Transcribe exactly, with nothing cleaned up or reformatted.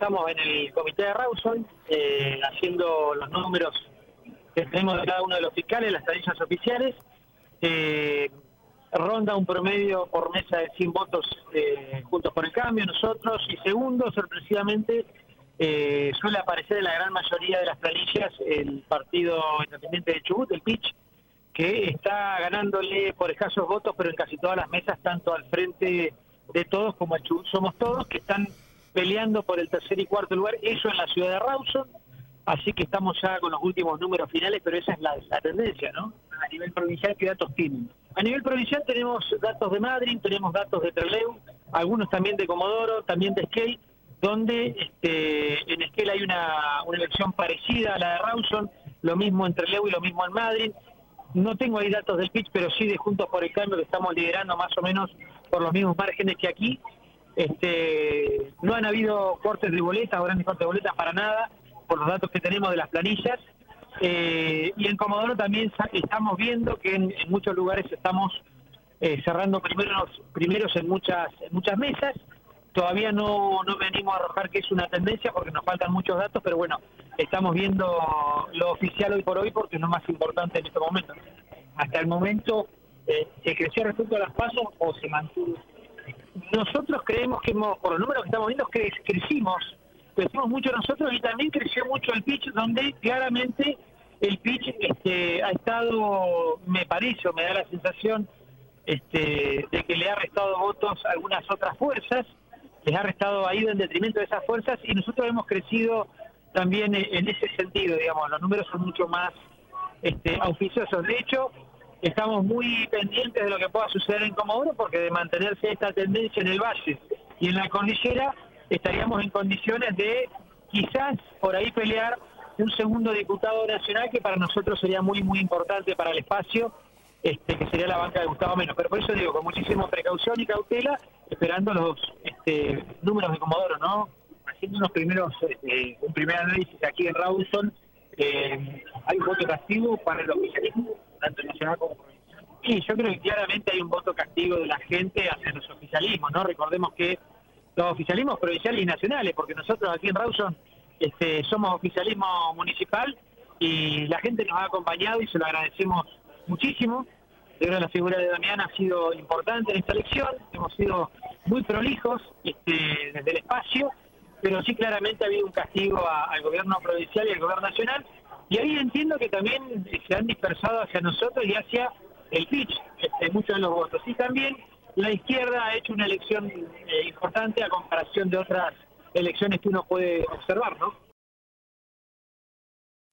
estamos en el comité de Rawson, eh, haciendo los números que tenemos de cada uno de los fiscales, las tarillas oficiales. Eh, ronda un promedio por mesa de cien votos eh, Juntos por el Cambio, nosotros, y segundo, sorpresivamente, eh, suele aparecer en la gran mayoría de las planillas el Partido Independiente de Chubut, el P I C H, que está ganándole por escasos votos, pero en casi todas las mesas, tanto al frente de todos como el Chubut Somos Todos, que están peleando por el tercer y cuarto lugar, eso en la ciudad de Rawson. Así que estamos ya con los últimos números finales, pero esa es la, la tendencia, ¿no? A nivel provincial, ¿qué datos tienen? A nivel provincial tenemos datos de Madryn, tenemos datos de Trelew, algunos también de Comodoro, también de Esquel, donde este, en Esquel hay una, una elección parecida a la de Rawson, lo mismo en Trelew y lo mismo en Madryn. No tengo ahí datos del P I C H, pero sí de Juntos por el Cambio, que estamos liderando más o menos por los mismos márgenes que aquí. Este, no han habido cortes de boletas o grandes cortes de boletas para nada, por los datos que tenemos de las planillas. Eh, y en Comodoro también estamos viendo que en, en muchos lugares estamos eh, cerrando primeros primeros en muchas en muchas mesas. Todavía no, no venimos a arrojar que es una tendencia porque nos faltan muchos datos, pero bueno, estamos viendo lo oficial hoy por hoy porque es lo más importante en este momento. Hasta el momento, eh, ¿se creció respecto a las pasos o se mantuvo? Nosotros creemos que hemos, por los números que estamos viendo, que crecimos, crecimos mucho nosotros y también creció mucho el P I C H, donde claramente el P I C H este, ha estado, me parece, o me da la sensación este, de que le ha restado votos a algunas otras fuerzas, les ha restado, ha ido en detrimento de esas fuerzas, y nosotros hemos crecido también en ese sentido, digamos, los números son mucho más este, auspiciosos. De hecho, estamos muy pendientes de lo que pueda suceder en Comodoro, porque de mantenerse esta tendencia en el valle y en la cordillera, estaríamos en condiciones de quizás por ahí pelear un segundo diputado nacional, que para nosotros sería muy muy importante para el espacio, este, que sería la banca de Gustavo Meno. Pero por eso digo, con muchísima precaución y cautela, esperando los este, números de Comodoro, ¿no? Haciendo unos primeros, este, un primer análisis aquí en Rawson, eh, ¿hay un voto castigo para el oficialismo, tanto nacional como provincial? Sí, yo creo que claramente hay un voto castigo de la gente hacia los oficialismos, ¿no? Recordemos que los oficialismos provinciales y nacionales, porque nosotros aquí en Rawson este, somos oficialismo municipal y la gente nos ha acompañado y se lo agradecemos muchísimo. Yo creo que la figura de Damián ha sido importante en esta elección, hemos sido muy prolijos este, desde el espacio, pero sí claramente ha habido un castigo a, al gobierno provincial y al gobierno nacional, y ahí entiendo que también se han dispersado hacia nosotros y hacia el P I C H este, muchos de los votos. Y también la izquierda ha hecho una elección eh, importante a comparación de otras elecciones que uno puede observar, ¿no?